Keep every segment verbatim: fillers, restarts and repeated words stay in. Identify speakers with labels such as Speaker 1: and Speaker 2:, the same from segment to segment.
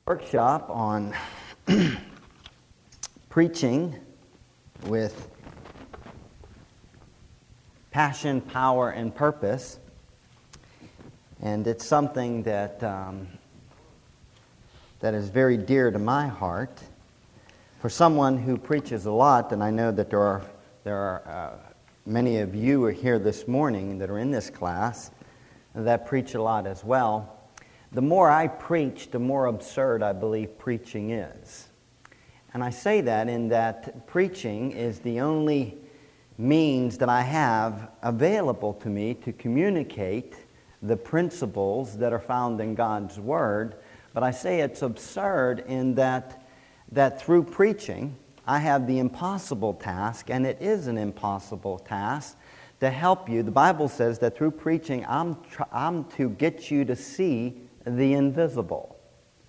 Speaker 1: Workshop on preaching with passion, power, and purpose. And it's something that um, that is very dear to my heart. For someone who preaches a lot, and I know that there are there are uh, many of you are here this morning that are in this class that preach a lot as well. The more I preach, the more absurd I believe preaching is. And I say that in that preaching is the only means that I have available to me to communicate the principles that are found in God's Word. But I say it's absurd in that, that through preaching, I have the impossible task, and it is an impossible task, to help you. The Bible says that through preaching, I'm, tr- I'm to get you to see the invisible,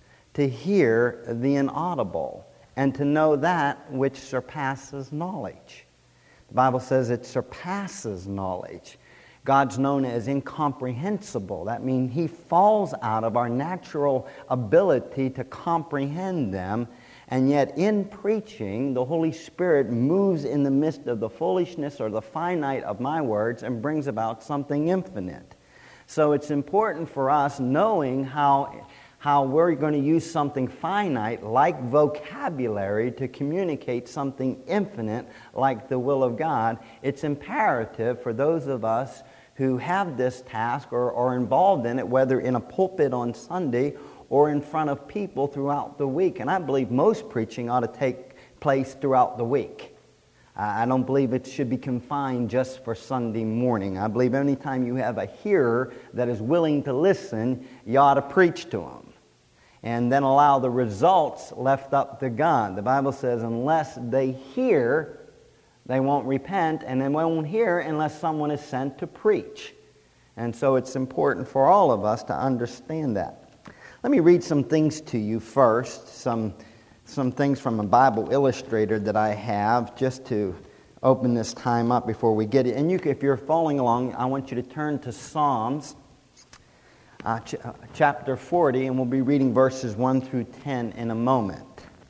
Speaker 1: to hear the inaudible, and to know that which surpasses knowledge. The Bible says it surpasses knowledge. God's known as incomprehensible. That means He falls out of our natural ability to comprehend them, and yet in preaching, the Holy Spirit moves in the midst of the foolishness or the finite of my words and brings about something infinite. So it's important for us, knowing how, how we're going to use something finite like vocabulary to communicate something infinite like the will of God. It's imperative for those of us who have this task or are involved in it, whether in a pulpit on Sunday or in front of people throughout the week. And I believe most preaching ought to take place throughout the week. I don't believe it should be confined just for Sunday morning. I believe any time you have a hearer that is willing to listen, you ought to preach to them. And then allow the results left up to God. The Bible says unless they hear, they won't repent, and they won't hear unless someone is sent to preach. And so it's important for all of us to understand that. Let me read some things to you first, some some things from a Bible Illustrator that I have, just to open this time up before we get it. And you, if you're following along, I want you to turn to Psalms uh, ch- uh, chapter forty, and we'll be reading verses one through ten in a moment.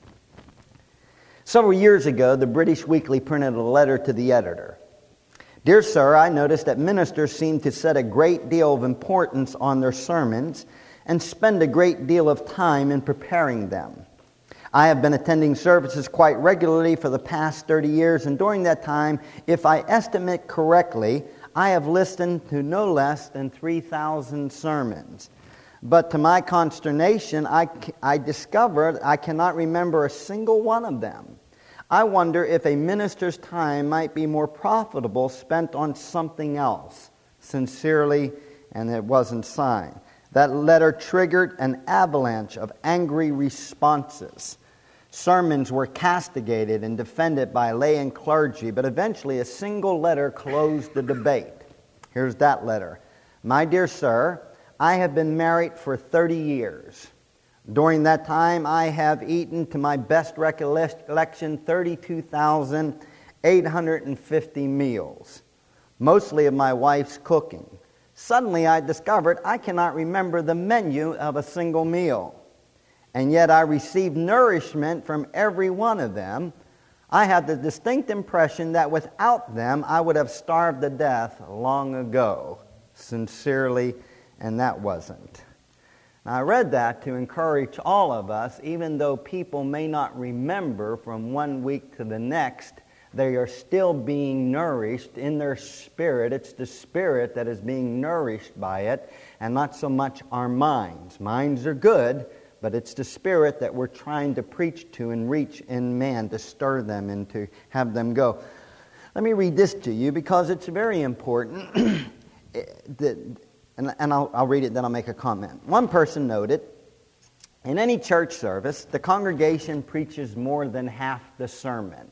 Speaker 1: Several years ago, the British Weekly printed a letter to the editor. Dear sir, I noticed that ministers seem to set a great deal of importance on their sermons and spend a great deal of time in preparing them. I have been attending services quite regularly for the past thirty years, and during that time, if I estimate correctly, I have listened to no less than three thousand sermons. But to my consternation, I, I discovered I cannot remember a single one of them. I wonder if a minister's time might be more profitable spent on something else. Sincerely, and it wasn't signed. That letter triggered an avalanche of angry responses. Sermons were castigated and defended by lay and clergy, but eventually a single letter closed the debate. Here's that letter. My dear sir, I have been married for thirty years. During that time, I have eaten, to my best recollection, thirty-two thousand eight hundred fifty meals, mostly of my wife's cooking. Suddenly I discovered I cannot remember the menu of a single meal. And yet I received nourishment from every one of them. I had the distinct impression that without them I would have starved to death long ago. Sincerely, and that wasn't. Now, I read that to encourage all of us, even though people may not remember from one week to the next, they are still being nourished in their spirit. It's the spirit that is being nourished by it, and not so much our minds. Minds are good, but it's the spirit that we're trying to preach to and reach in man, to stir them and to have them go. Let me read this to you because it's very important. that, and and I'll, I'll read it, then I'll make a comment. One person noted, in any church service, the congregation preaches more than half the sermon.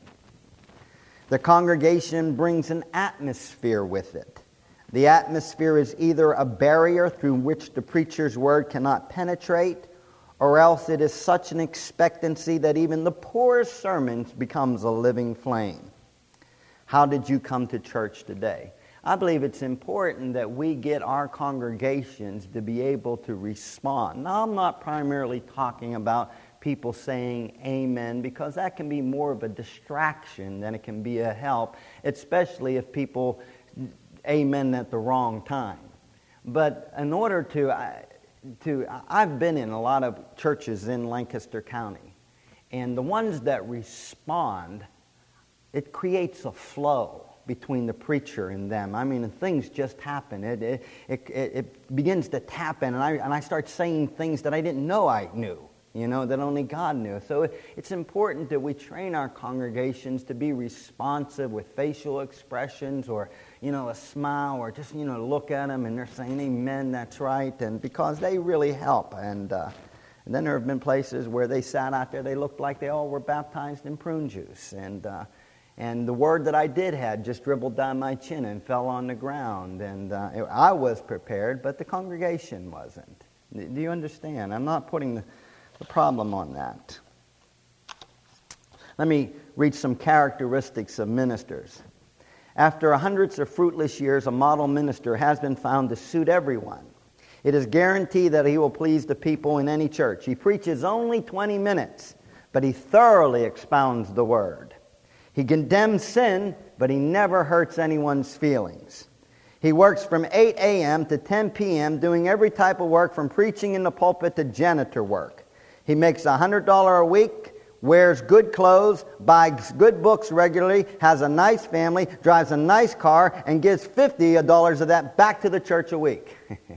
Speaker 1: The congregation brings an atmosphere with it. The atmosphere is either a barrier through which the preacher's word cannot penetrate, or else it is such an expectancy that even the poorest sermon becomes a living flame. How did you come to church today? I believe it's important that we get our congregations to be able to respond. Now, I'm not primarily talking about people saying amen, because that can be more of a distraction than it can be a help, especially if people amen at the wrong time. But in order to, to I've been in a lot of churches in Lancaster County, and the ones that respond, it creates a flow between the preacher and them. I mean, things just happen. It it, it, it begins to tap in, and I, and I start saying things that I didn't know I knew, you know, that only God knew. So it, it's important that we train our congregations to be responsive with facial expressions, or, you know, a smile, or just, you know, look at them and they're saying, amen, that's right, and because they really help. And, uh, and then there have been places where they sat out there, they looked like they all were baptized in prune juice, and uh, And the word that I did had just dribbled down my chin and fell on the ground. And uh, I was prepared, but the congregation wasn't. Do you understand? I'm not putting the, the problem on that. Let me read some characteristics of ministers. After hundreds of fruitless years, a model minister has been found to suit everyone. It is guaranteed that he will please the people in any church. He preaches only twenty minutes, but he thoroughly expounds the word. He condemns sin, but he never hurts anyone's feelings. He works from eight a.m. to ten p.m. doing every type of work from preaching in the pulpit to janitor work. He makes one hundred dollars a week, wears good clothes, buys good books regularly, has a nice family, drives a nice car, and gives fifty dollars of that back to the church a week.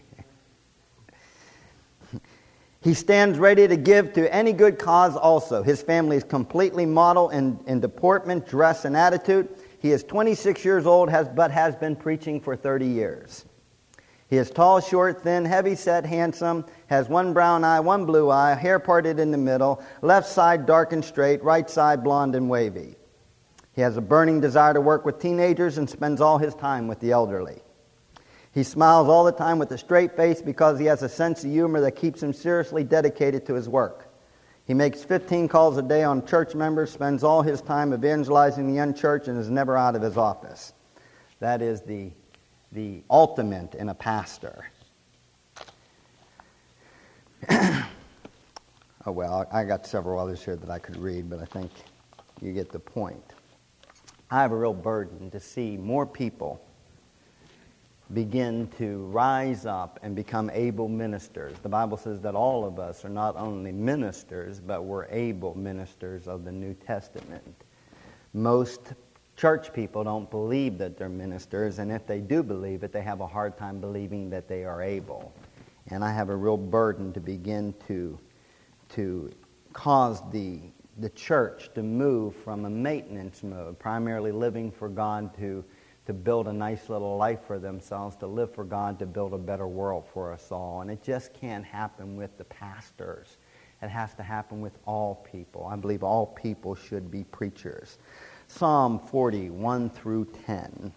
Speaker 1: He stands ready to give to any good cause also. His family is completely model in, in deportment, dress, and attitude. He is twenty-six years old, has, but has been preaching for thirty years. He is tall, short, thin, heavy-set, handsome, has one brown eye, one blue eye, hair parted in the middle, left side dark and straight, right side blonde and wavy. He has a burning desire to work with teenagers and spends all his time with the elderly. He smiles all the time with a straight face because he has a sense of humor that keeps him seriously dedicated to his work. He makes fifteen calls a day on church members, spends all his time evangelizing the unchurched, and is never out of his office. That is the, the ultimate in a pastor. Oh, well, I got several others here that I could read, but I think you get the point. I have a real burden to see more people begin to rise up and become able ministers. The Bible says that all of us are not only ministers, but we're able ministers of the New Testament. Most church people don't believe that they're ministers, and if they do believe it, they have a hard time believing that they are able. And I have a real burden to begin to, to cause the, the church to move from a maintenance mode, primarily living for God, to to build a nice little life for themselves, to live for God, to build a better world for us all. And it just can't happen with the pastors. It has to happen with all people. I believe all people should be preachers. Psalm forty, one through ten.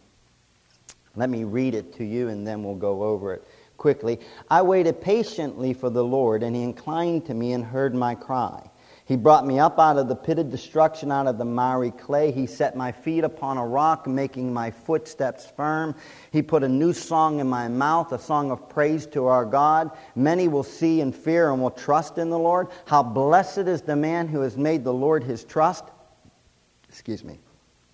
Speaker 1: Let me read it to you, and then we'll go over it quickly. I waited patiently for the Lord, and He inclined to me and heard my cry. He brought me up out of the pit of destruction, out of the miry clay. He set my feet upon a rock, making my footsteps firm. He put a new song in my mouth, a song of praise to our God. Many will see and fear and will trust in the Lord. How blessed is the man who has made the Lord his trust. Excuse me.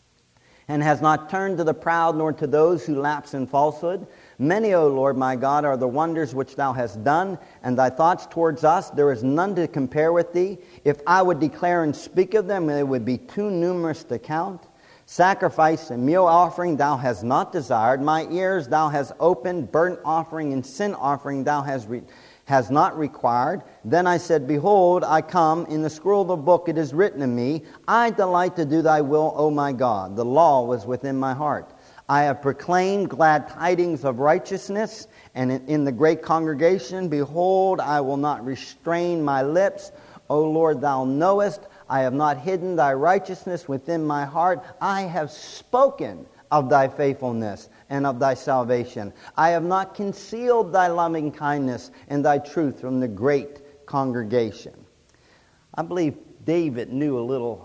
Speaker 1: And has not turned to the proud, nor to those who lapse in falsehood. Many, O Lord my God, are the wonders which Thou hast done, and Thy thoughts towards us, there is none to compare with Thee. If I would declare and speak of them, they would be too numerous to count. Sacrifice and meal offering Thou hast not desired. My ears Thou hast opened. Burnt offering and sin offering Thou hast re- has not required. Then I said, Behold, I come. In the scroll of the book it is written of me, I delight to do Thy will, O my God. The law was within my heart. I have proclaimed glad tidings of righteousness, and in the great congregation, behold, I will not restrain my lips. O Lord, Thou knowest, I have not hidden Thy righteousness within my heart. I have spoken of Thy faithfulness and of Thy salvation. I have not concealed Thy loving kindness and Thy truth from the great congregation. I believe David knew a little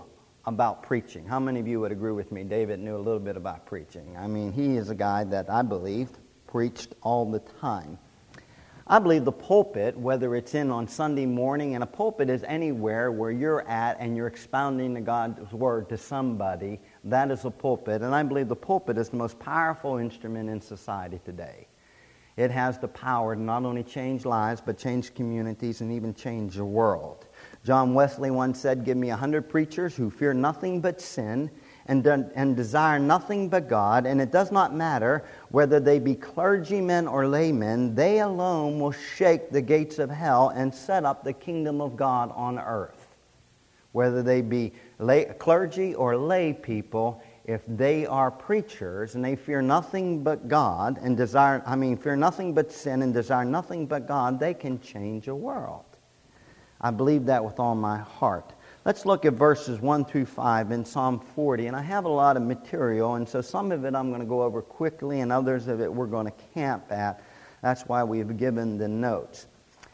Speaker 1: about preaching. How many of you would agree with me? David knew a little bit about preaching. I mean, he is a guy that I believe preached all the time. I believe the pulpit, whether it's in on Sunday morning, and a pulpit is anywhere where you're at and you're expounding the God's Word to somebody, that is a pulpit. And I believe the pulpit is the most powerful instrument in society today. It has the power to not only change lives, but change communities and even change the world. John Wesley once said, "Give me a hundred preachers who fear nothing but sin and, and desire nothing but God, and it does not matter whether they be clergymen or laymen, they alone will shake the gates of hell and set up the kingdom of God on earth." Whether they be lay, clergy or lay people, if they are preachers and they fear nothing but God and desire, I mean, fear nothing but sin and desire nothing but God, they can change a world. I believe that with all my heart. Let's look at verses one through five in Psalm forty. And I have a lot of material, and so some of it I'm going to go over quickly, and others of it we're going to camp at. That's why we've given the notes.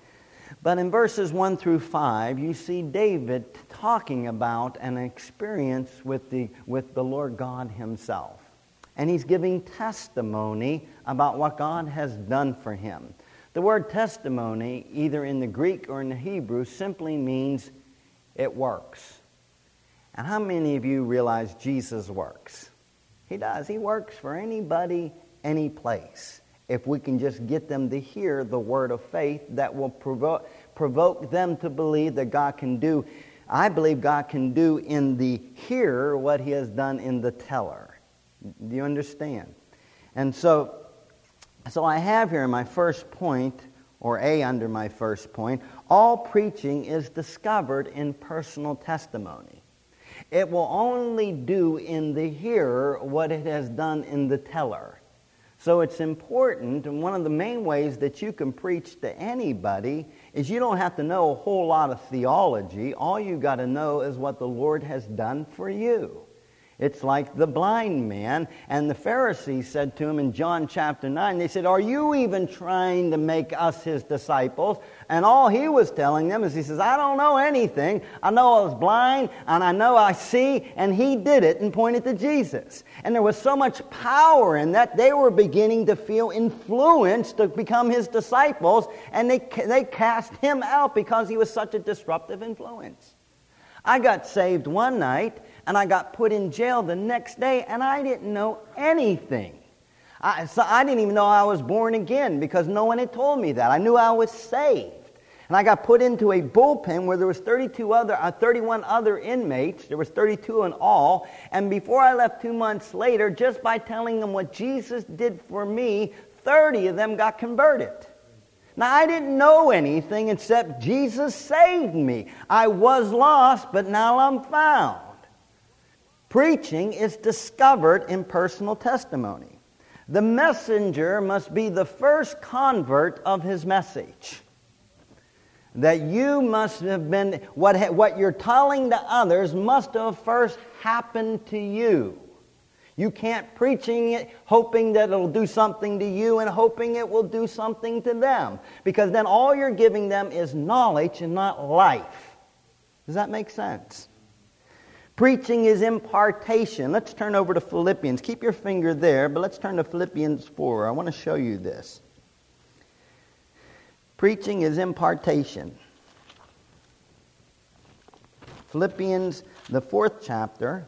Speaker 1: But in verses one through five, you see David talking about an experience with the, with the Lord God Himself. And he's giving testimony about what God has done for him. The word testimony, either in the Greek or in the Hebrew, simply means it works. And how many of you realize Jesus works? He does. He works for anybody, any place. If we can just get them to hear the word of faith that will provoke, provoke them to believe that God can do, I believe God can do in the hearer what He has done in the teller. Do you understand? And so, so I have here in my first point, or A under my first point, all preaching is discovered in personal testimony. It will only do in the hearer what it has done in the teller. So it's important, and one of the main ways that you can preach to anybody is you don't have to know a whole lot of theology. All you got to know is what the Lord has done for you. It's like the blind man, and the Pharisees said to him in John chapter nine, they said, "Are you even trying to make us His disciples?" And all He was telling them is, He says, "I don't know anything. I know I was blind, and I know I see," and He did it and pointed to Jesus. And there was so much power in that, they were beginning to feel influenced to become His disciples, and they, they cast Him out because He was such a disruptive influence. I got saved one night, and I got put in jail the next day, and I didn't know anything. I, so I didn't even know I was born again because no one had told me that. I knew I was saved. And I got put into a bullpen where there was thirty-two other, uh, thirty-one other inmates. There was thirty-two in all. And before I left two months later, just by telling them what Jesus did for me, thirty of them got converted. Now, I didn't know anything except Jesus saved me. I was lost, but now I'm found. Preaching is discovered in personal testimony. The messenger must be the first convert of his message. That you must have been, what, what you're telling to others must have first happened to you. You can't preaching it hoping that it'll do something to you and hoping it will do something to them. Because then all you're giving them is knowledge and not life. Does that make sense? Preaching is impartation. Let's turn over to Philippians. Keep your finger there, but let's turn to Philippians four. I want to show you this. Preaching is impartation. Philippians, the fourth chapter,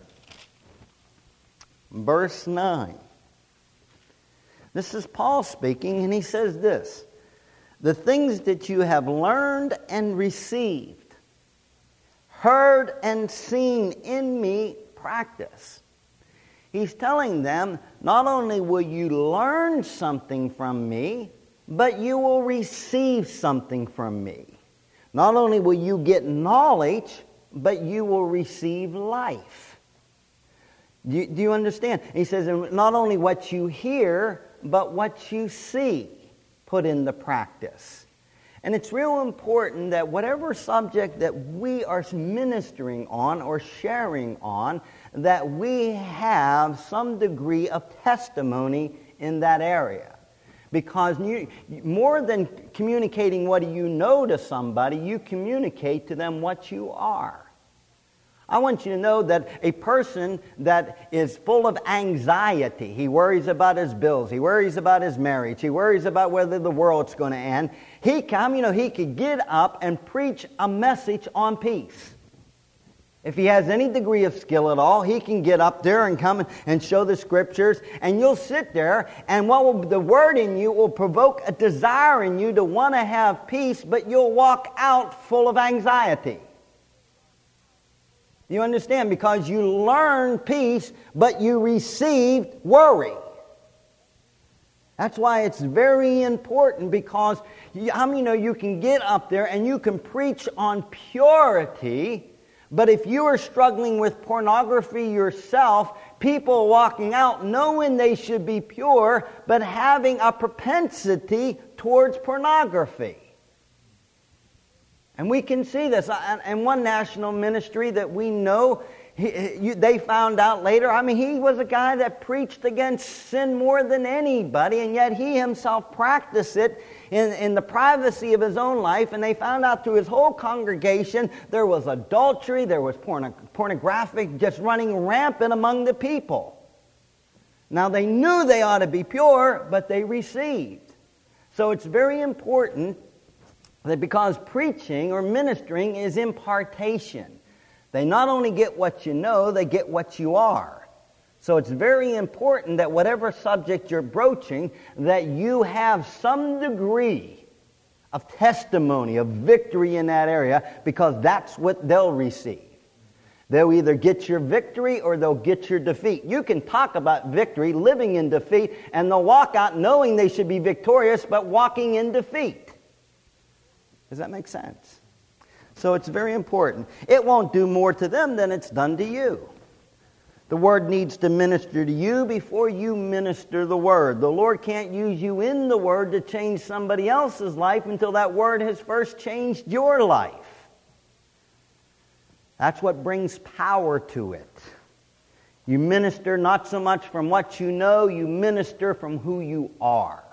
Speaker 1: verse nine. This is Paul speaking, and he says this: "The things that you have learned and received, heard and seen in me, practice." He's telling them, not only will you learn something from me, but you will receive something from me. Not only will you get knowledge, but you will receive life. Do you, do you understand? He says, not only what you hear, but what you see, put into practice. And it's real important that whatever subject that we are ministering on or sharing on, that we have some degree of testimony in that area. Because you, more than communicating what you know to somebody, you communicate to them what you are. I want you to know that a person that is full of anxiety, he worries about his bills, he worries about his marriage, he worries about whether the world's going to end, he come, you know, he could get up and preach a message on peace. If he has any degree of skill at all, he can get up there and come and show the Scriptures, and you'll sit there, and what will, the Word in you will provoke a desire in you to want to have peace, but you'll walk out full of anxiety. You understand? Because you learned peace, but you received worry. That's why it's very important, because you, how many know you can get up there and you can preach on purity, but if you are struggling with pornography yourself, people walking out knowing they should be pure, but having a propensity towards pornography. And we can see this. And one national ministry that we know, he, you, they found out later, I mean, he was a guy that preached against sin more than anybody, and yet he himself practiced it in, in the privacy of his own life, and they found out through his whole congregation there was adultery, there was porno, pornographic just running rampant among the people. Now, they knew they ought to be pure, but they received. So it's very important that because preaching or ministering is impartation, they not only get what you know, they get what you are. So it's very important that whatever subject you're broaching, that you have some degree of testimony, of victory in that area, because that's what they'll receive. They'll either get your victory or they'll get your defeat. You can talk about victory, living in defeat, and they'll walk out knowing they should be victorious, but walking in defeat. Does that make sense? So it's very important. It won't do more to them than it's done to you. The Word needs to minister to you before you minister the Word. The Lord can't use you in the Word to change somebody else's life until that Word has first changed your life. That's what brings power to it. You minister not so much from what you know, you minister from who you are.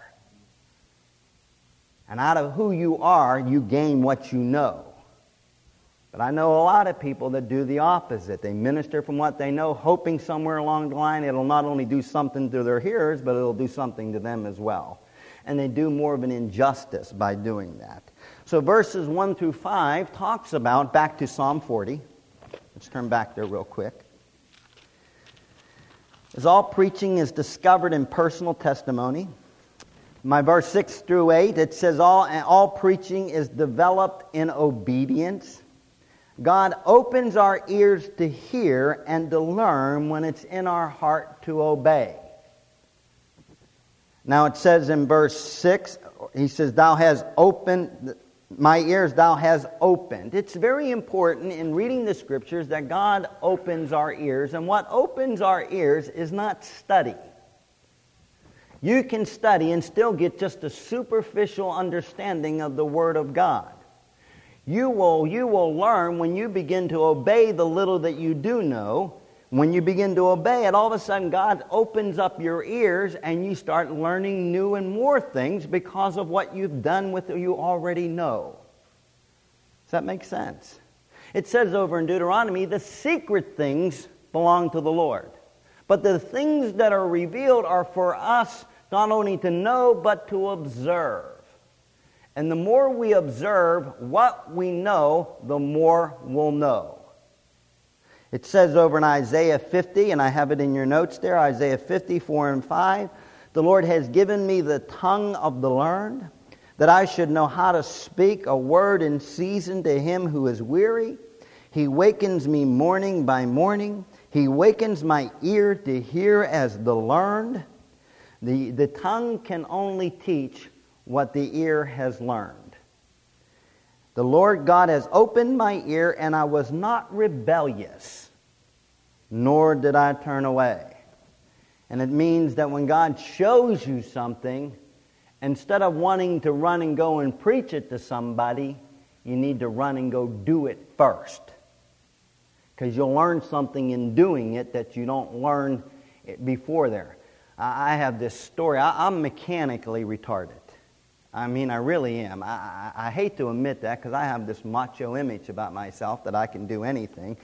Speaker 1: And out of who you are, you gain what you know. But I know a lot of people that do the opposite. They minister from what they know, hoping somewhere along the line it'll not only do something to their hearers, but it'll do something to them as well. And they do more of an injustice by doing that. So verses one through five talks about, back to Psalm forty. Let's turn back there real quick. As all preaching is discovered in personal testimony. My verse six through eight, it says all, all preaching is developed in obedience. God opens our ears to hear and to learn when it's in our heart to obey. Now it says in verse six, he says, Thou hast opened, my ears thou hast opened. It's very important in reading the Scriptures that God opens our ears. And what opens our ears is not study. You can study and still get just a superficial understanding of the Word of God. You will, you will learn when you begin to obey the little that you do know. When you begin to obey it, all of a sudden God opens up your ears and you start learning new and more things because of what you've done with what you already know. Does that make sense? It says over in Deuteronomy, the secret things belong to the Lord. But the things that are revealed are for us not only to know, but to observe. And the more we observe what we know, the more we'll know. It says over in Isaiah fifty, and I have it in your notes there, Isaiah fifty, four and five, the Lord has given me the tongue of the learned, that I should know how to speak a word in season to him who is weary. He wakens me morning by morning. He wakens my ear to hear as the learned. The, the tongue can only teach what the ear has learned. The Lord God has opened my ear, and I was not rebellious, nor did I turn away. And it means that when God shows you something, instead of wanting to run and go and preach it to somebody, you need to run and go do it first. Because you'll learn something in doing it that you don't learn before there. I have this story. I'm mechanically retarded. I mean, I really am. I, I, I hate to admit that because I have this macho image about myself that I can do anything.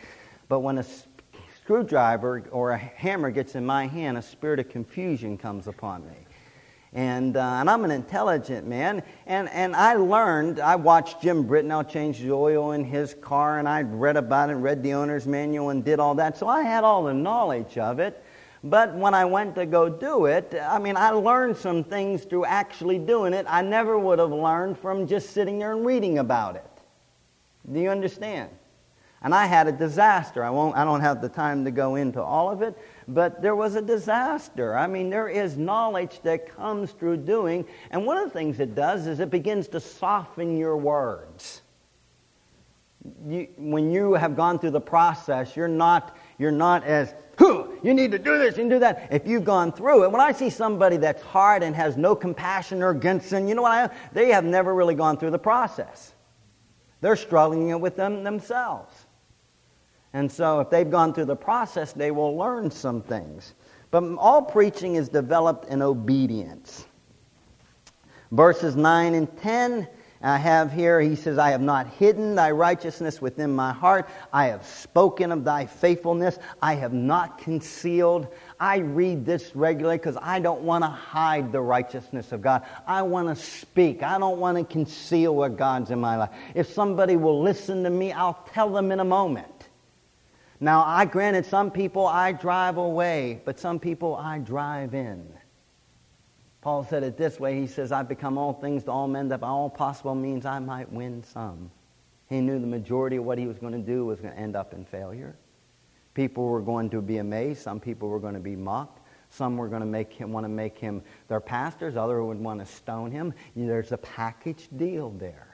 Speaker 1: But when a s- screwdriver or a hammer gets in my hand, a spirit of confusion comes upon me. And, uh, and I'm an intelligent man, and, and I learned, I watched Jim Britnell change the oil in his car, and I read about it, read the owner's manual, and did all that, so I had all the knowledge of it. But when I went to go do it, I mean, I learned some things through actually doing it I never would have learned from just sitting there and reading about it. Do you understand? And I had a disaster. I won't. I don't have the time to go into all of it, but there was a disaster. I mean, there is knowledge that comes through doing, and one of the things it does is it begins to soften your words. You, when you have gone through the process, you're not you're not as, you need to do this and do that. If you've gone through it, when I see somebody that's hard and has no compassion or against sin, you know what I they have never really gone through the process. They're struggling with them themselves. And so if they've gone through the process, they will learn some things. But all preaching is developed in obedience. Verses nine and ten, I have here, he says, I have not hidden thy righteousness within my heart. I have spoken of thy faithfulness. I have not concealed. I read this regularly because I don't want to hide the righteousness of God. I want to speak. I don't want to conceal what God's in my life. If somebody will listen to me, I'll tell them in a moment. Now, I granted some people I drive away, but some people I drive in. Paul said it this way. He says, I've become all things to all men that by all possible means I might win some. He knew the majority of what he was going to do was going to end up in failure. People were going to be amazed. Some people were going to be mocked. Some were going to make him want to make him their pastors. Others would want to stone him. There's a package deal there.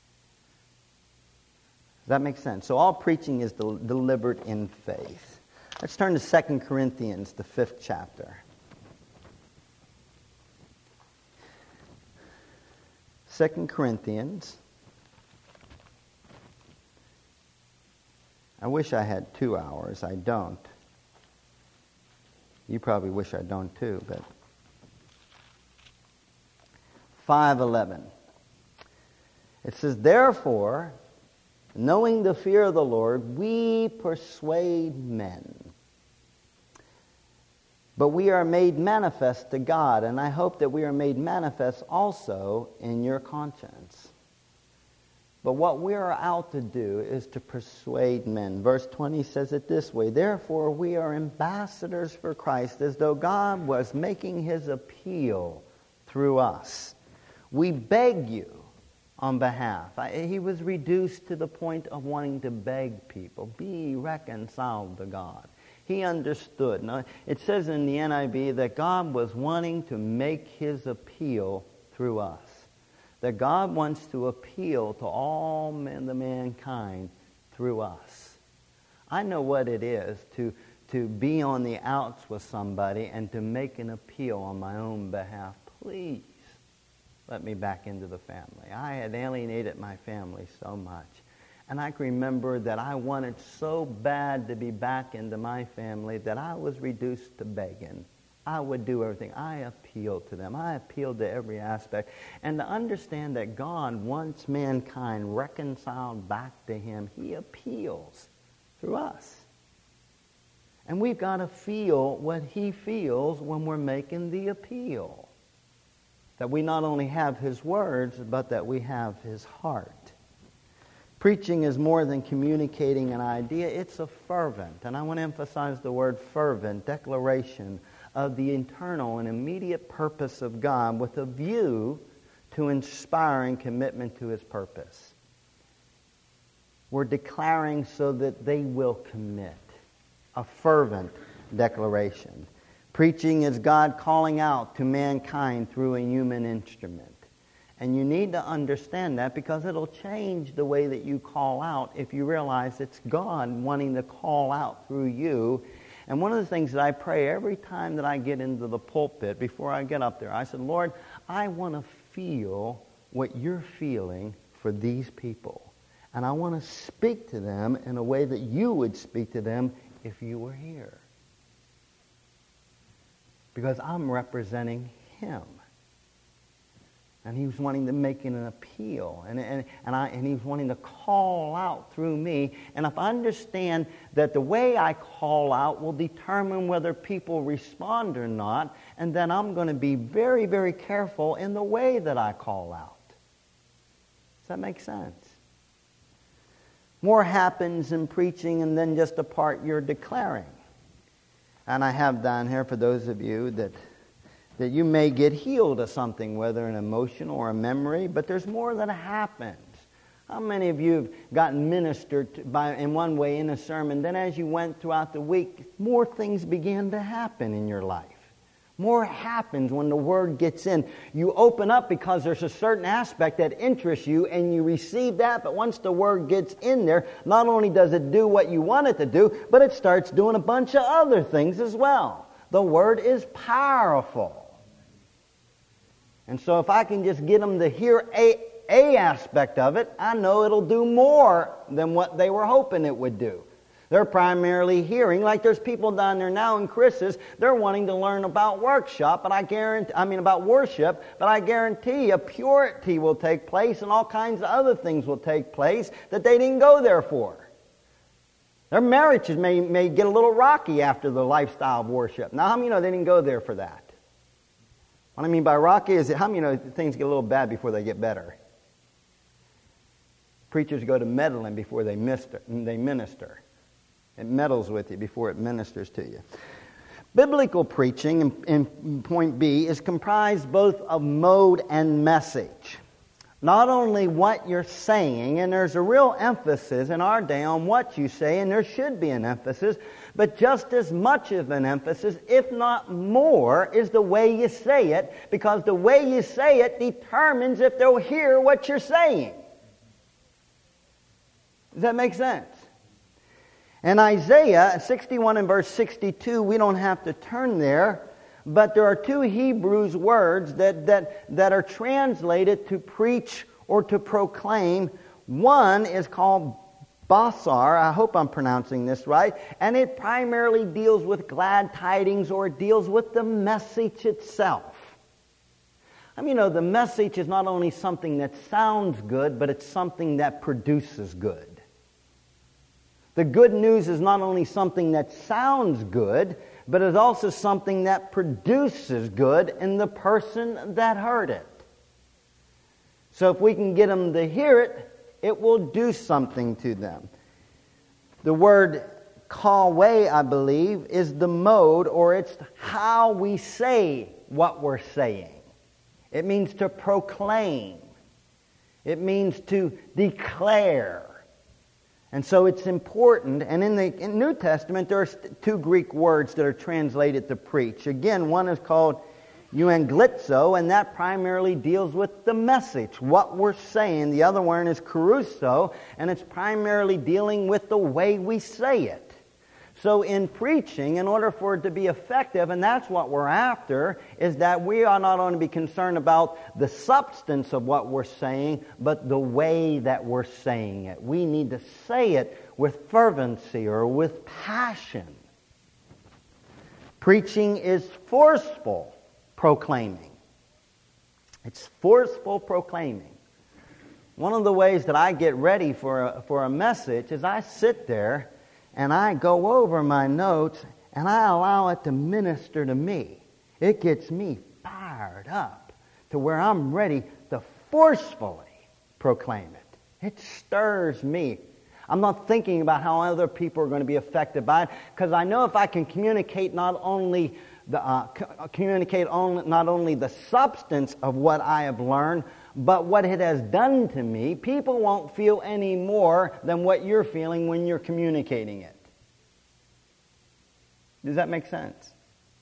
Speaker 1: Does that make sense? So all preaching is del- delivered in faith. Let's turn to Second Corinthians, the fifth chapter. Second Corinthians. I wish I had two hours. I don't. You probably wish I don't too, but five eleven. It says, therefore, knowing the fear of the Lord, we persuade men. But we are made manifest to God, and I hope that we are made manifest also in your conscience. But what we are out to do is to persuade men. Verse twenty says it this way, therefore we are ambassadors for Christ, as though God was making his appeal through us. We beg you on behalf. I, he was reduced to the point of wanting to beg people, be reconciled to God. He understood. Now, it says in the N I V that God was wanting to make his appeal through us. That God wants to appeal to all men, the mankind through us. I know what it is to, to be on the outs with somebody and to make an appeal on my own behalf. Please let me back into the family. I had alienated my family so much. And I can remember that I wanted so bad to be back into my family that I was reduced to begging. I would do everything. I appealed to them. I appealed to every aspect. And to understand that God wants mankind reconciled back to him, he appeals through us. And we've got to feel what he feels when we're making the appeal. That we not only have his words, but that we have his heart. Preaching is more than communicating an idea. It's a fervent, and I want to emphasize the word fervent, declaration of the internal and immediate purpose of God with a view to inspiring commitment to his purpose. We're declaring so that they will commit. A fervent declaration. Preaching is God calling out to mankind through a human instrument. And you need to understand that because it'll change the way that you call out if you realize it's God wanting to call out through you. And one of the things that I pray every time that I get into the pulpit, before I get up there, I said, Lord, I want to feel what you're feeling for these people. And I want to speak to them in a way that you would speak to them if you were here. Because I'm representing him. And he was wanting to make an appeal. And, and, and, I, and he was wanting to call out through me. And if I understand that the way I call out will determine whether people respond or not, and then I'm going to be very, very careful in the way that I call out. Does that make sense? More happens in preaching than just the part you're declaring. And I have down here for those of you that that you may get healed of something, whether an emotion or a memory, but there's more that happens. How many of you have gotten ministered to by in one way in a sermon, then as you went throughout the week, more things began to happen in your life? More happens when the Word gets in. You open up because there's a certain aspect that interests you, and you receive that, but once the Word gets in there, not only does it do what you want it to do, but it starts doing a bunch of other things as well. The Word is powerful. And so if I can just get them to hear a, a aspect of it, I know it'll do more than what they were hoping it would do. They're primarily hearing, like there's people down there now in Chris's, they're wanting to learn about workshop, but I guarantee, I mean about worship, but I guarantee a purity will take place and all kinds of other things will take place that they didn't go there for. Their marriages may, may get a little rocky after the lifestyle of worship. Now, how many know they didn't go there for that? What I mean by rocky is that how many know things get a little bad before they get better? Preachers go to meddling before they minister. They minister. It meddles with you before it ministers to you. Biblical preaching, in, in point B, is comprised both of mode and message. Not only what you're saying, and there's a real emphasis in our day on what you say, and there should be an emphasis, but just as much of an emphasis, if not more, is the way you say it, because the way you say it determines if they'll hear what you're saying. Does that make sense? In Isaiah sixty-one and verse sixty-two, we don't have to turn there, but there are two Hebrew words that, that, that are translated to preach or to proclaim. One is called basar, I hope I'm pronouncing this right, and it primarily deals with glad tidings or it deals with the message itself. I mean, you know, the message is not only something that sounds good, but it's something that produces good. The good news is not only something that sounds good, but it's also something that produces good in the person that heard it. So if we can get them to hear it, it will do something to them. The word kawe, I believe, is the mode, or it's how we say what we're saying. It means to proclaim. It means to declare. And so it's important, and in the in New Testament there are two Greek words that are translated to preach. Again, one is called euanglizo, and that primarily deals with the message, what we're saying. The other one is kerusso, and it's primarily dealing with the way we say it. So in preaching, in order for it to be effective, and that's what we're after, is that we are not only be concerned about the substance of what we're saying, but the way that we're saying it. We need to say it with fervency or with passion. Preaching is forceful proclaiming. It's forceful proclaiming. One of the ways that I get ready for a, for a message is I sit there and I go over my notes and I allow it to minister to me. It gets me fired up to where I'm ready to forcefully proclaim it. It stirs me. I'm not thinking about how other people are going to be affected by it, because I know if I can communicate not only the uh, c- communicate on, not only the substance of what I have learned, but what it has done to me, people won't feel any more than what you're feeling when you're communicating it. Does that make sense?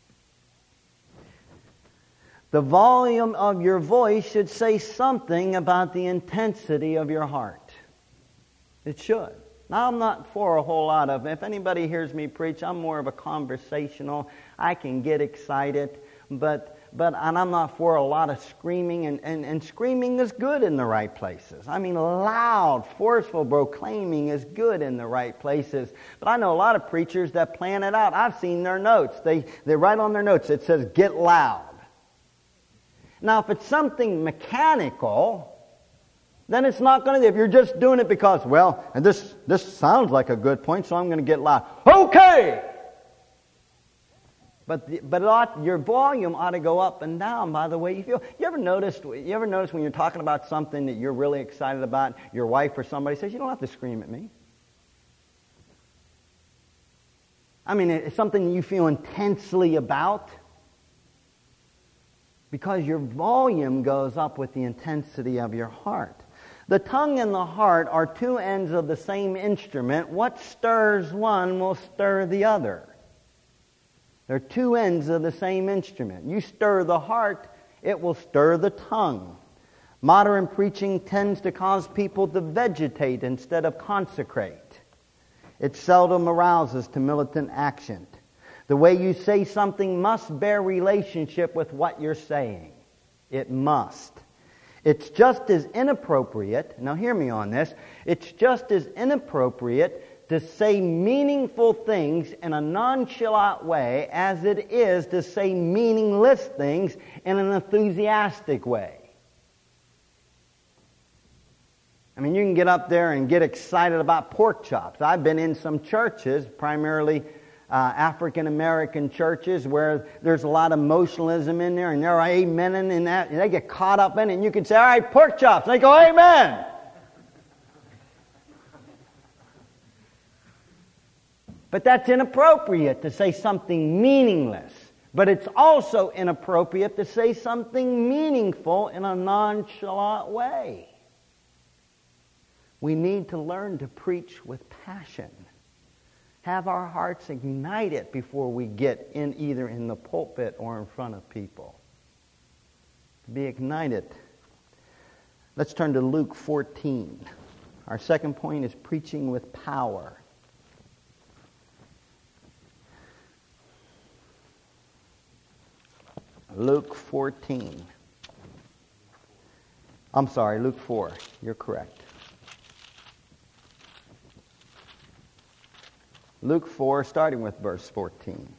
Speaker 1: The volume of your voice should say something about the intensity of your heart. It should. Now, I'm not for a whole lot of, if anybody hears me preach, I'm more of a conversational. I can get excited, but but and I'm not for a lot of screaming, and, and, and screaming is good in the right places. I mean, loud, forceful proclaiming is good in the right places. But I know a lot of preachers that plan it out. I've seen their notes. They, they write on their notes, it says, get loud. Now, if it's something mechanical, then it's not going to, if you're just doing it because, well, and this, this sounds like a good point, so I'm going to get loud. Okay! But the, but it ought, your volume ought to go up and down by the way you feel. You ever noticed, you ever notice when you're talking about something that you're really excited about, your wife or somebody says, you don't have to scream at me. I mean, it's something you feel intensely about. Because your volume goes up with the intensity of your heart. The tongue and the heart are two ends of the same instrument. What stirs one will stir the other. They're two ends of the same instrument. You stir the heart, it will stir the tongue. Modern preaching tends to cause people to vegetate instead of consecrate. It seldom arouses to militant action. The way you say something must bear relationship with what you're saying. It must. It's just as inappropriate, now hear me on this, it's just as inappropriate to say meaningful things in a nonchalant way as it is to say meaningless things in an enthusiastic way. I mean, you can get up there and get excited about pork chops. I've been in some churches, primarily uh, African-American churches, where there's a lot of emotionalism in there, and they're amening in that, and they get caught up in it, and you can say, all right, pork chops, and they go, amen! But that's inappropriate to say something meaningless. But it's also inappropriate to say something meaningful in a nonchalant way. We need to learn to preach with passion. Have our hearts ignited before we get in either in the pulpit or in front of people. Be ignited. Let's turn to Luke fourteen. Our second point is preaching with power. Luke fourteen. I'm sorry, Luke four. You're correct. Luke four, starting with verse fourteen.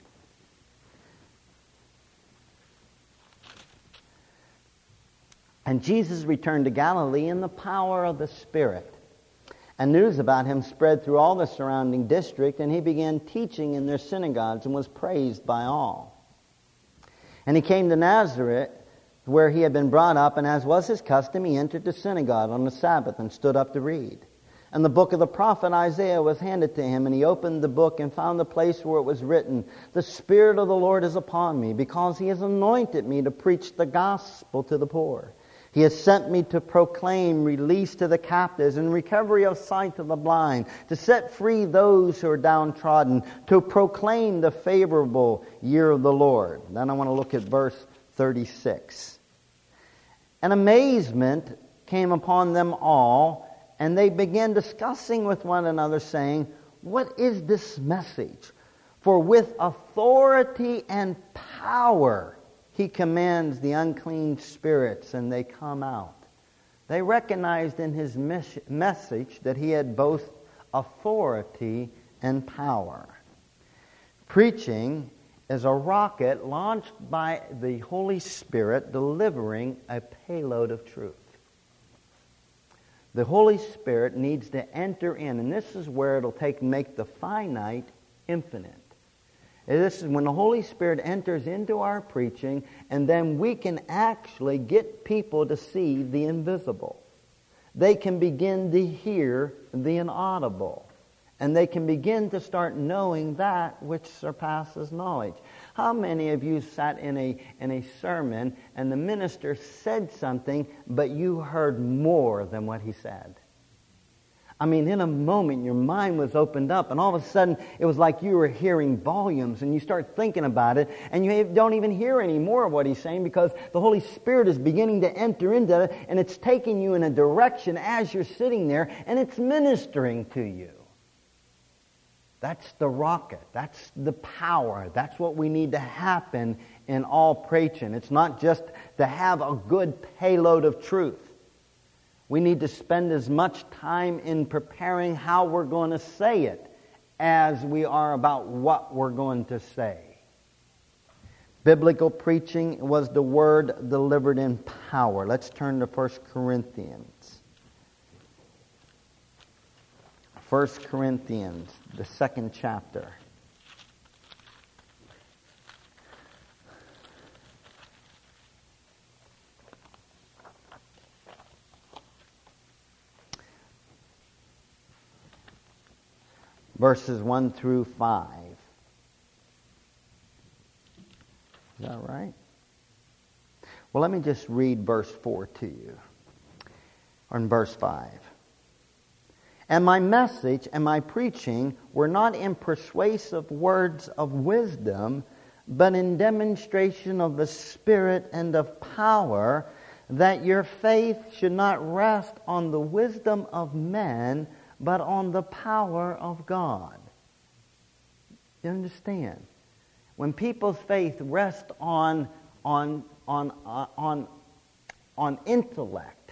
Speaker 1: And Jesus returned to Galilee in the power of the Spirit. And news about him spread through all the surrounding district, and he began teaching in their synagogues and was praised by all. And he came to Nazareth, where he had been brought up, and as was his custom, he entered the synagogue on the Sabbath and stood up to read. And the book of the prophet Isaiah was handed to him, and he opened the book and found the place where it was written, "The Spirit of the Lord is upon me, because he has anointed me to preach the gospel to the poor. He has sent me to proclaim release to the captives and recovery of sight to the blind, to set free those who are downtrodden, to proclaim the favorable year of the Lord." Then I want to look at verse thirty-six. And amazement came upon them all, and they began discussing with one another, saying, "What is this message? For with authority and power he commands the unclean spirits, and they come out." They recognized in his mes- message that he had both authority and power. Preaching is a rocket launched by the Holy Spirit delivering a payload of truth. The Holy Spirit needs to enter in, and this is where it'll take make the finite infinite. This is when the Holy Spirit enters into our preaching, and then we can actually get people to see the invisible. They can begin to hear the inaudible. And they can begin to start knowing that which surpasses knowledge. How many of you sat in a, in a sermon and the minister said something, but you heard more than what he said? I mean, in a moment, your mind was opened up, and all of a sudden, it was like you were hearing volumes, and you start thinking about it, and you don't even hear any more of what he's saying because the Holy Spirit is beginning to enter into it, and it's taking you in a direction as you're sitting there, and it's ministering to you. That's the rocket. That's the power. That's what we need to happen in all preaching. It's not just to have a good payload of truth. We need to spend as much time in preparing how we're going to say it as we are about what we're going to say. Biblical preaching was the word delivered in power. Let's turn to First Corinthians. First Corinthians, the second chapter. Verses one through five. Is that right? Well, let me just read verse four to you. Or in verse five. And my message and my preaching were not in persuasive words of wisdom, but in demonstration of the Spirit and of power, that your faith should not rest on the wisdom of men, but on the power of God. You understand? When people's faith rests on on on uh, on on intellect,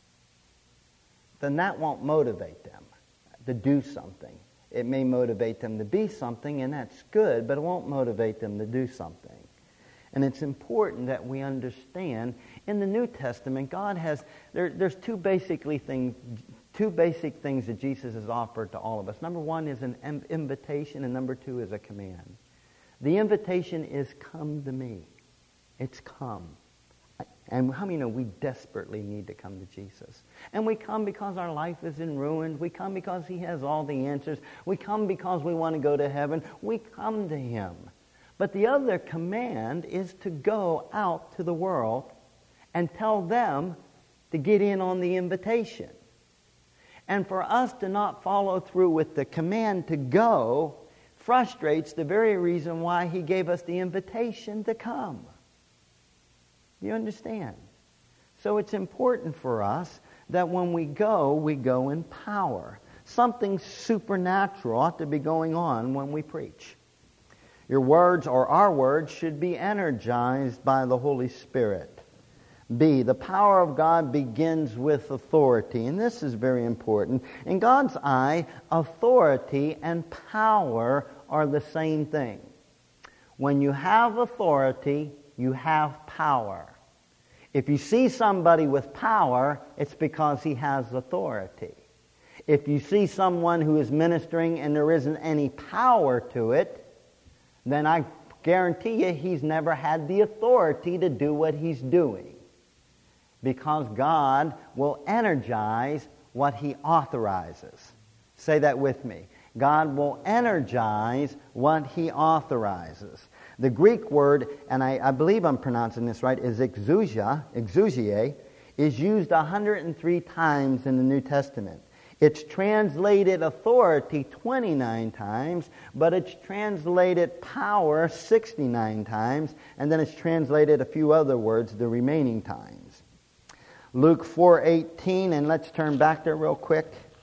Speaker 1: then that won't motivate them to do something. It may motivate them to be something, and that's good, but it won't motivate them to do something. And it's important that we understand in the New Testament, God has there, there's two basically things. Two basic things that Jesus has offered to all of us. Number one is an invitation, and number two is a command. The invitation is come to me. It's come. And how many know we desperately need to come to Jesus? And we come because our life is in ruins. We come because He has all the answers. We come because we want to go to heaven. We come to Him. But the other command is to go out to the world and tell them to get in on the invitation. And for us to not follow through with the command to go frustrates the very reason why He gave us the invitation to come. You understand? So it's important for us that when we go, we go in power. Something supernatural ought to be going on when we preach. Your words, or our words, should be energized by the Holy Spirit. B, the power of God begins with authority. And this is very important. In God's eye, authority and power are the same thing. When you have authority, you have power. If you see somebody with power, it's because he has authority. If you see someone who is ministering and there isn't any power to it, then I guarantee you he's never had the authority to do what he's doing. Because God will energize what He authorizes. Say that with me. God will energize what He authorizes. The Greek word, and I, I believe I'm pronouncing this right, is exousia, exousia, is used one hundred three times in the New Testament. It's translated authority twenty-nine times, but it's translated power sixty-nine times, and then it's translated a few other words the remaining times. Luke four eighteen, and let's turn back there real quick.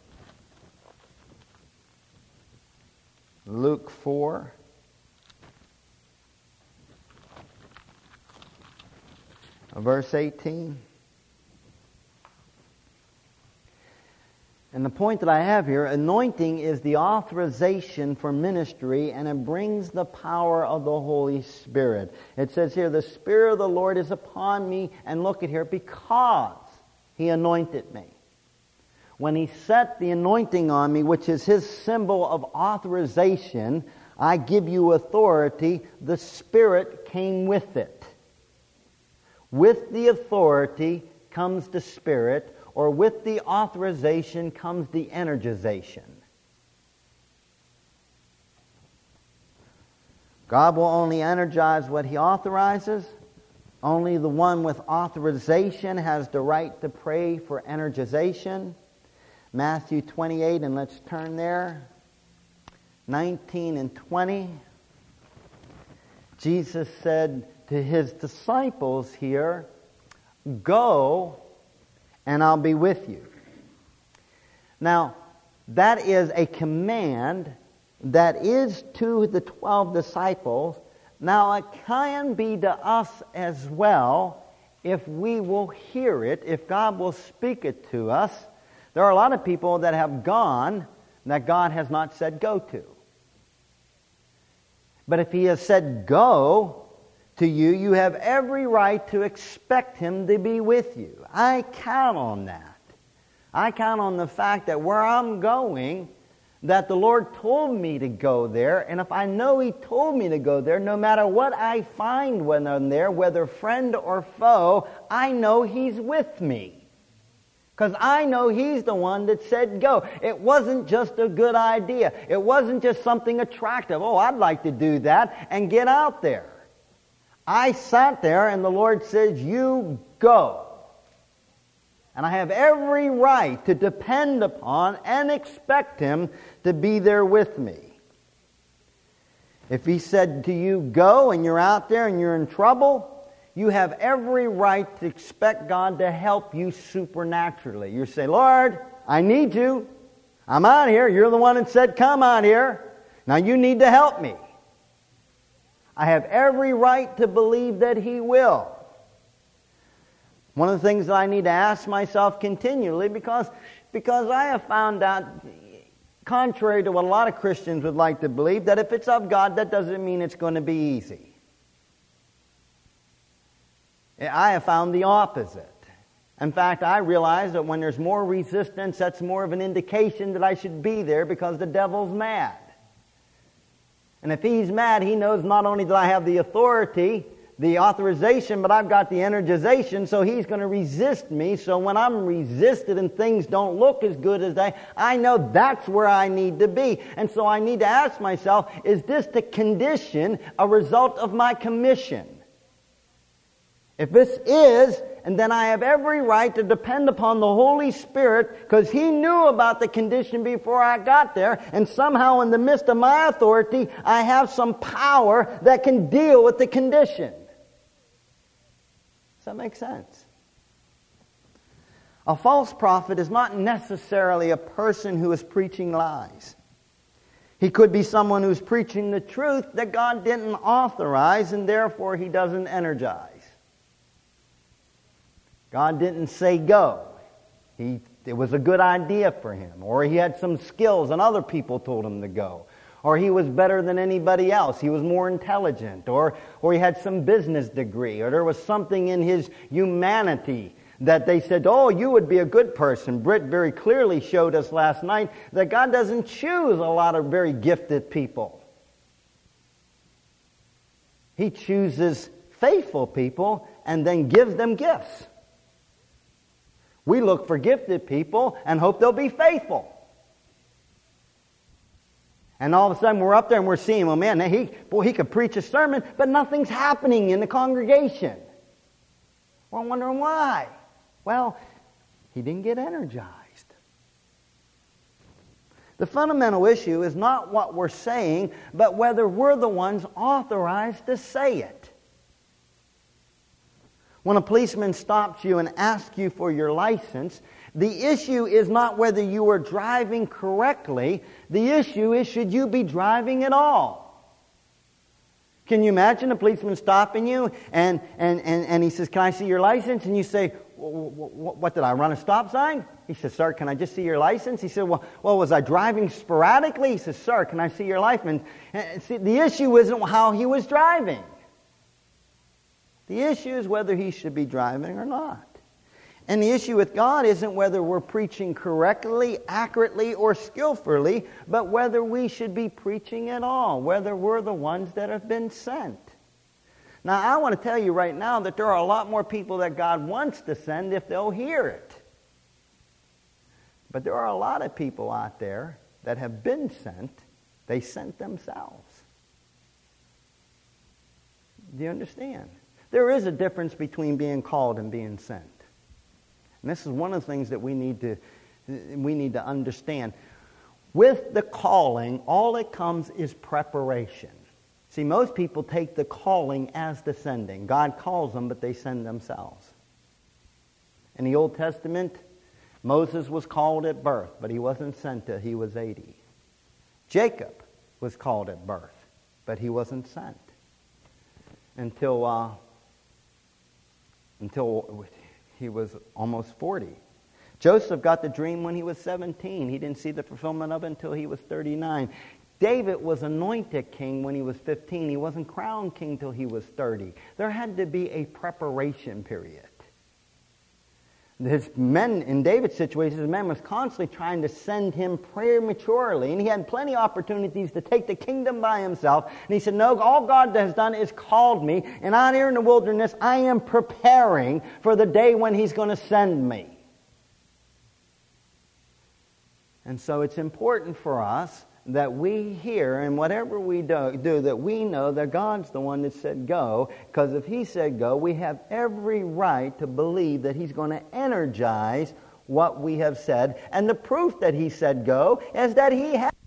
Speaker 1: Luke four. Verse eighteen. And the point that I have here, anointing is the authorization for ministry, and it brings the power of the Holy Spirit. It says here, the Spirit of the Lord is upon me, and look at here, because He anointed me. When He set the anointing on me, which is His symbol of authorization, I give you authority, the Spirit came with it. With the authority comes the Spirit, or with the authorization comes the energization. God will only energize what He authorizes. Only the one with authorization has the right to pray for energization. Matthew twenty-eight, and let's turn there. nineteen and twenty. Jesus said to His disciples here, go, and I'll be with you. Now, that is a command that is to the twelve disciples. Now, it can be to us as well if we will hear it, if God will speak it to us. There are a lot of people that have gone that God has not said go to. But if He has said go, to you, you have every right to expect Him to be with you. I count on that. I count on the fact that where I'm going, that the Lord told me to go there, and if I know He told me to go there, no matter what I find when I'm there, whether friend or foe, I know He's with me. Because I know He's the one that said go. It wasn't just a good idea. It wasn't just something attractive. Oh, I'd like to do that, and get out there. I sat there and the Lord says, you go. And I have every right to depend upon and expect Him to be there with me. If He said to you, go, and you're out there and you're in trouble, you have every right to expect God to help you supernaturally. You say, Lord, I need you. I'm out here. You're the one that said, come out here. Now you need to help me. I have every right to believe that He will. One of the things that I need to ask myself continually, because, because I have found out, contrary to what a lot of Christians would like to believe, that if it's of God, that doesn't mean it's going to be easy. I have found the opposite. In fact, I realize that when there's more resistance, that's more of an indication that I should be there because the devil's mad. And if he's mad, he knows not only that I have the authority, the authorization, but I've got the energization, so he's going to resist me. So when I'm resisted and things don't look as good as they, I know that's where I need to be. And so I need to ask myself, is this the condition, a result of my commission? If this is, and then I have every right to depend upon the Holy Spirit, because He knew about the condition before I got there, and somehow in the midst of my authority, I have some power that can deal with the condition. Does that make sense? A false prophet is not necessarily a person who is preaching lies. He could be someone who's preaching the truth that God didn't authorize, and therefore he doesn't energize. God didn't say go. He, it was a good idea for him. Or he had some skills and other people told him to go. Or he was better than anybody else. He was more intelligent. Or, or he had some business degree. Or there was something in his humanity that they said, oh, you would be a good person. Britt very clearly showed us last night that God doesn't choose a lot of very gifted people. He chooses faithful people and then gives them gifts. We look for gifted people and hope they'll be faithful. And all of a sudden we're up there and we're seeing, well, man, he, boy, he could preach a sermon, but nothing's happening in the congregation. We're wondering why. Well, he didn't get energized. The fundamental issue is not what we're saying, but whether we're the ones authorized to say it. When a policeman stops you and asks you for your license, the issue is not whether you are driving correctly. The issue is, should you be driving at all? Can you imagine a policeman stopping you and, and, and, and he says, can I see your license? And you say, what, what did I run a stop sign? He says, sir, can I just see your license? He said, well, well, was I driving sporadically? He says, sir, can I see your license? And see, the issue isn't how he was driving. The issue is whether he should be driving or not. And the issue with God isn't whether we're preaching correctly, accurately, or skillfully, but whether we should be preaching at all, whether we're the ones that have been sent. Now, I want to tell you right now that there are a lot more people that God wants to send if they'll hear it. But there are a lot of people out there that have been sent. They sent themselves. Do you understand? There is a difference between being called and being sent. And this is one of the things that we need to we need to understand. With the calling, all that comes is preparation. See, most people take the calling as the sending. God calls them, but they send themselves. In the Old Testament, Moses was called at birth, but he wasn't sent till he was eighty. Jacob was called at birth, but he wasn't sent until uh, until he was almost forty. Joseph got the dream when he was seventeen. He didn't see the fulfillment of it until he was thirty-nine. David was anointed king when he was fifteen. He wasn't crowned king till he was thirty. There had to be a preparation period. His men, in David's situation, his men was constantly trying to send him prematurely, and he had plenty of opportunities to take the kingdom by himself. And he said, no, all God has done is called me, and out here in the wilderness, I am preparing for the day when he's going to send me. And so it's important for us that we hear, and whatever we do, do, that we know that God's the one that said go, because if he said go, we have every right to believe that he's going to energize what we have said. And the proof that he said go is that he has